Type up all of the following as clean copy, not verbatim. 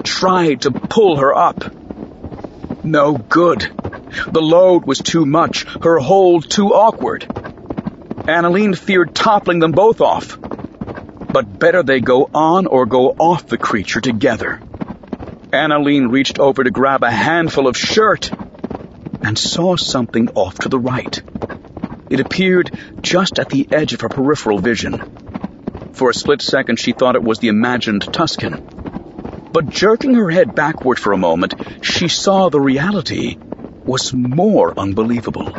tried to pull her up. No good. The load was too much, her hold too awkward. Annalene feared toppling them both off. But better they go on or go off the creature together. Annalene reached over to grab a handful of shirt and saw something off to the right. It appeared just at the edge of her peripheral vision. For a split second she thought it was the imagined Tusken. But jerking her head backward for a moment, she saw the reality was more unbelievable.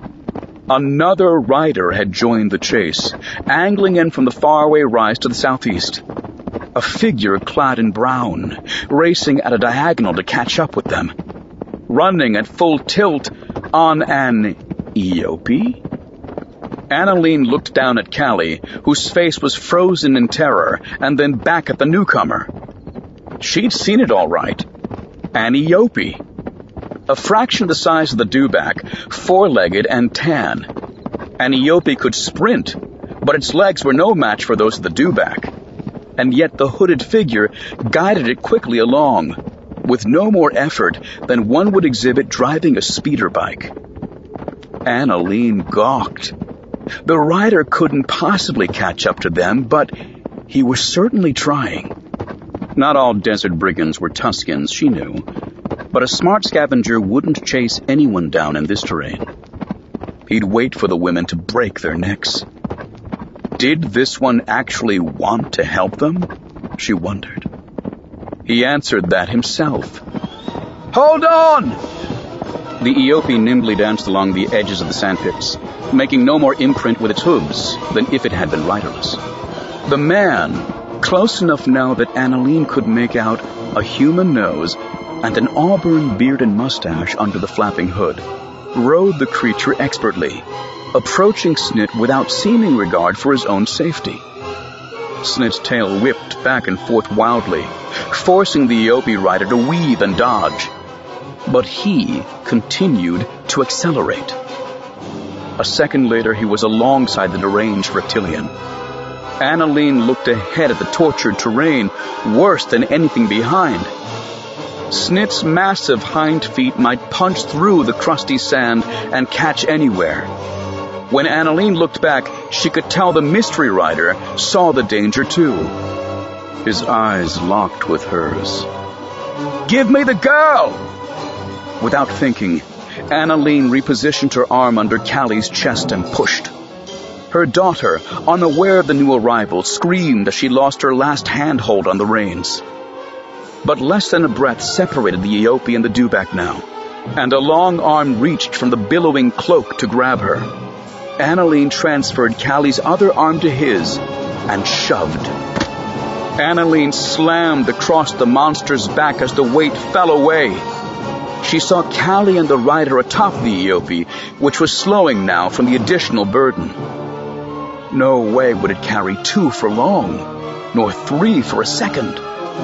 Another rider had joined the chase, angling in from the faraway rise to the southeast. A figure clad in brown, racing at a diagonal to catch up with them. Running at full tilt on an Eopie? Annalene looked down at Callie, whose face was frozen in terror, and then back at the newcomer. She'd seen it all right. An Eopie. A fraction the size of the dewback, four-legged and tan. An Eopie could sprint, but its legs were no match for those of the dewback. And yet the hooded figure guided it quickly along, with no more effort than one would exhibit driving a speeder bike. Annalene gawked. The rider couldn't possibly catch up to them, but he was certainly trying. Not all desert brigands were Tuskens, she knew, but a smart scavenger wouldn't chase anyone down in this terrain. He'd wait for the women to break their necks. Did this one actually want to help them? She wondered. He answered that himself. "Hold on!" The Eopie nimbly danced along the edges of the sandpits, making no more imprint with its hooves than if it had been riderless. The man, close enough now that Annalene could make out a human nose and an auburn beard and mustache under the flapping hood, rode the creature expertly, approaching Snit without seeming regard for his own safety. Snit's tail whipped back and forth wildly, forcing the Eopie rider to weave and dodge. But he continued to accelerate. A second later, he was alongside the deranged reptilian. Annalene looked ahead at the tortured terrain, worse than anything behind. Snit's massive hind feet might punch through the crusty sand and catch anywhere. When Annalene looked back, she could tell the mystery rider saw the danger too. His eyes locked with hers. "Give me the girl!" Without thinking, Annalene repositioned her arm under Callie's chest and pushed. Her daughter, unaware of the new arrival, screamed as she lost her last handhold on the reins. But less than a breath separated the Eopie and the dewback now, and a long arm reached from the billowing cloak to grab her. Annalene transferred Callie's other arm to his and shoved. Annalene slammed across the monster's back as the weight fell away. She saw Callie and the rider atop the Eopie, which was slowing now from the additional burden. No way would it carry two for long, nor three for a second.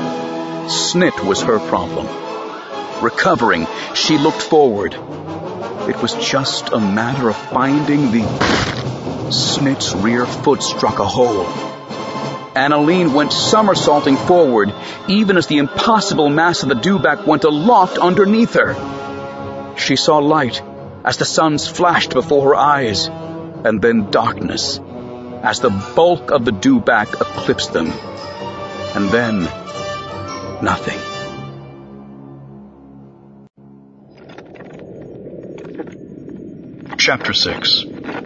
Snit was her problem. Recovering, she looked forward. It was just a matter of finding the... Snit's rear foot struck a hole. Annalene went somersaulting forward, even as the impossible mass of the dewback went aloft underneath her. She saw light as the suns flashed before her eyes, and then darkness as the bulk of the dewback eclipsed them. And then, nothing. Chapter 6.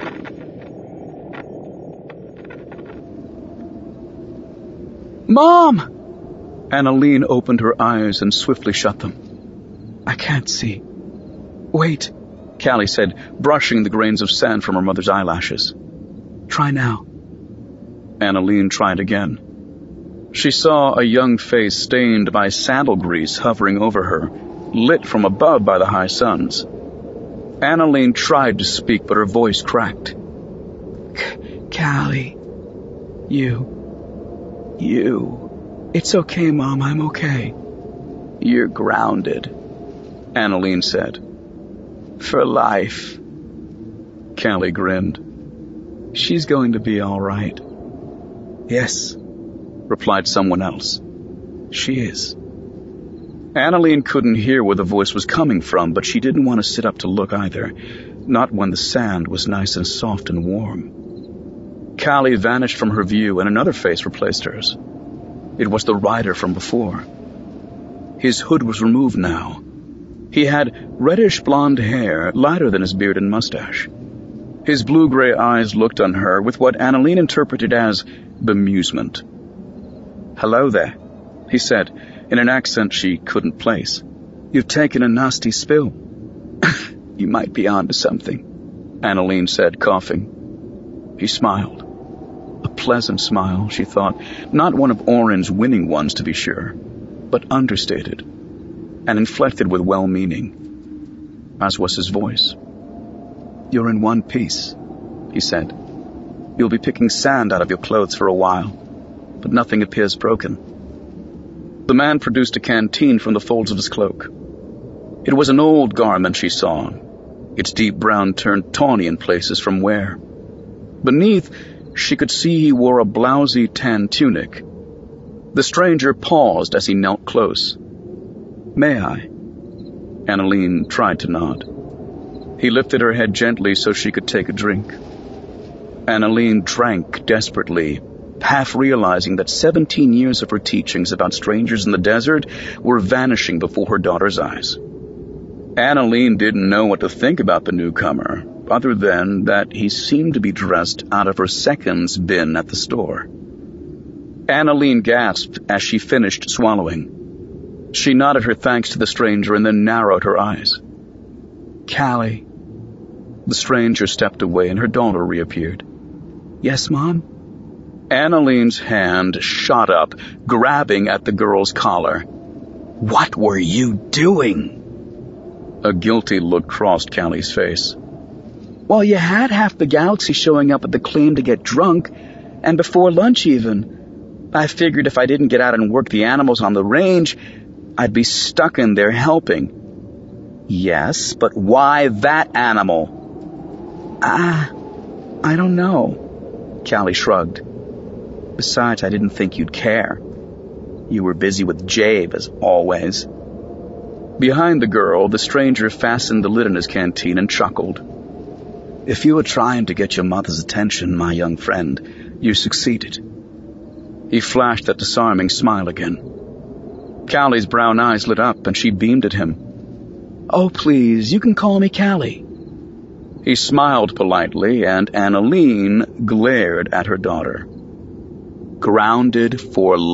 "Mom!" Annalene opened her eyes and swiftly shut them. "I can't see." "Wait," Callie said, brushing the grains of sand from her mother's eyelashes. "Try now." Annalene tried again. She saw a young face stained by sandal grease hovering over her, lit from above by the high suns. Annalene tried to speak, but her voice cracked. "Callie, you. It's okay, Mom, I'm okay." "You're grounded," Annalene said. "For life." Callie grinned. "She's going to be all right." "Yes," replied someone else. "She is." Annalene couldn't hear where the voice was coming from, but she didn't want to sit up to look either, not when the sand was nice and soft and warm. Callie vanished from her view and another face replaced hers. It was the rider from before. His hood was removed now. He had reddish blonde hair, lighter than his beard and mustache. His blue-gray eyes looked on her with what Annalene interpreted as bemusement. "Hello there," he said, in an accent she couldn't place. "You've taken a nasty spill." "You might be onto something," Annalene said, coughing. He smiled. A pleasant smile, she thought, not one of Oren's winning ones, to be sure, but understated and inflected with well-meaning, as was his voice. "You're in one piece," he said. "You'll be picking sand out of your clothes for a while, but nothing appears broken." The man produced a canteen from the folds of his cloak. It was an old garment she saw. Its deep brown turned tawny in places from wear. Beneath, she could see he wore a blousy tan tunic. The stranger paused as he knelt close. "May I?" Annalene tried to nod. He lifted her head gently so she could take a drink. Annalene drank desperately, half realizing that 17 years of her teachings about strangers in the desert were vanishing before her daughter's eyes. Annalene didn't know what to think about the newcomer, other than that he seemed to be dressed out of her seconds bin at the store. Annalene gasped as she finished swallowing. She nodded her thanks to the stranger and then narrowed her eyes. "Callie." The stranger stepped away and her daughter reappeared. "Yes, Mom?" Annalene's hand shot up, grabbing at the girl's collar. "What were you doing?" A guilty look crossed Callie's face. "Well, you had half the galaxy showing up at the claim to get drunk, and before lunch even. I figured if I didn't get out and work the animals on the range, I'd be stuck in there helping." "Yes, but why that animal?" I don't know," Callie shrugged. "Besides, I didn't think you'd care. You were busy with Jabe, as always." Behind the girl, the stranger fastened the lid on his canteen and chuckled. "If you were trying to get your mother's attention, my young friend, you succeeded." He flashed that disarming smile again. Callie's brown eyes lit up and she beamed at him. "Oh, please, you can call me Callie." He smiled politely, and Annalene glared at her daughter. Grounded for